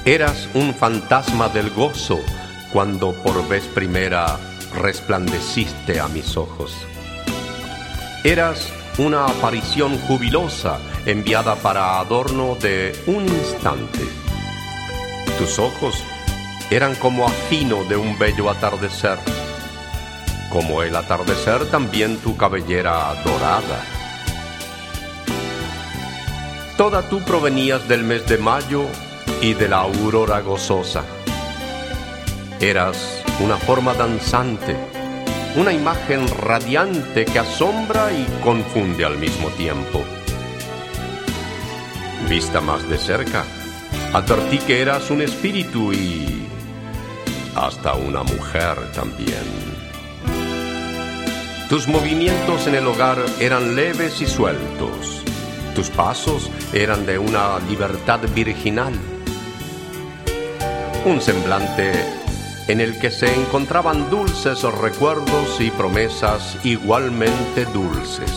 Eras un fantasma del gozo cuando por vez primera resplandeciste a mis ojos. Eras una aparición jubilosa enviada para adorno de un instante. Tus ojos eran como afino de un bello atardecer. Como el atardecer, también tu cabellera dorada. Toda tú provenías del mes de mayo y de la aurora gozosa. Eras una forma danzante, una imagen radiante que asombra y confunde al mismo tiempo. Vista más de cerca, advertí que eras un espíritu y hasta una mujer también. Tus movimientos en el hogar eran leves y sueltos. Tus pasos eran de una libertad virginal. Un semblante en el que se encontraban dulces recuerdos y promesas igualmente dulces.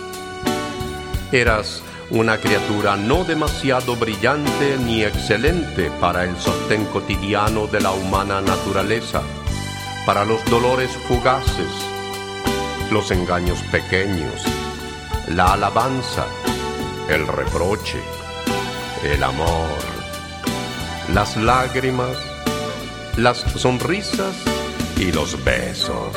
Eras una criatura no demasiado brillante ni excelente para el sostén cotidiano de la humana naturaleza, para los dolores fugaces, los engaños pequeños, la alabanza, el reproche, el amor, las lágrimas, las sonrisas y los besos.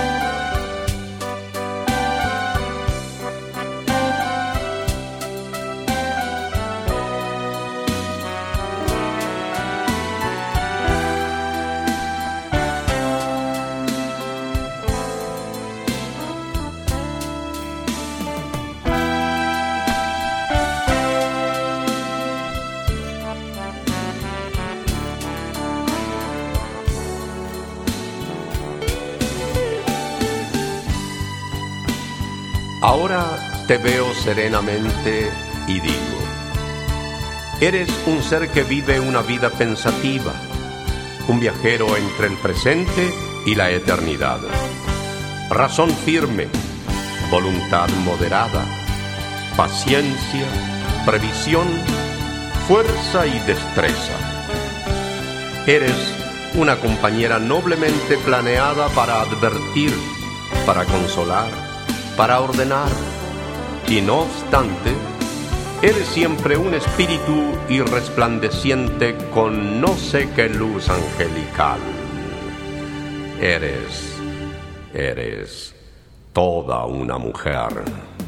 Ahora te veo serenamente y digo, eres un ser que vive una vida pensativa, un viajero entre el presente y la eternidad. Razón firme, voluntad moderada, paciencia, previsión, fuerza y destreza. Eres una compañera noblemente planeada para advertir, para consolar, para ordenar, y no obstante, eres siempre un espíritu irresplandeciente con no sé qué luz angelical. Eres toda una mujer.